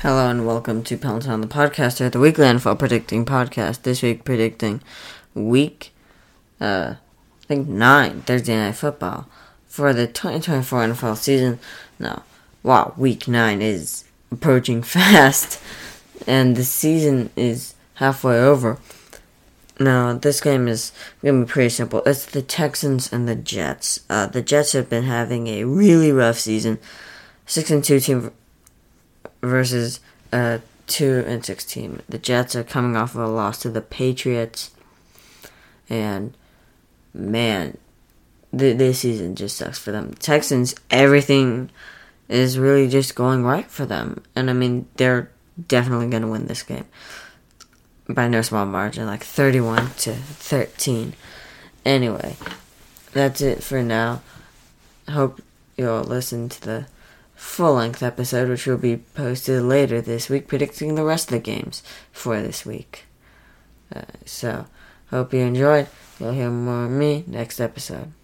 Hello and welcome to Peloton the Podcast, here at the weekly NFL predicting podcast. This week predicting week, 9, Thursday Night Football for the 2024 NFL season. Now, wow, week 9 is approaching fast and the season is halfway over. Now, this game is going to be pretty simple. It's the Texans and the Jets. The Jets have been having a really rough season. 6-2 team versus 2-6 team. The Jets are coming off of a loss to the Patriots, and man, this season just sucks for them. Texans, everything is really just going right for them, and I mean they're definitely going to win this game by no small margin, like 31-13. Anyway, that's it for now. Hope you'll listen to the full-length episode, which will be posted later this week, predicting the rest of the games for this week. So, hope you enjoyed. You'll hear more of me next episode.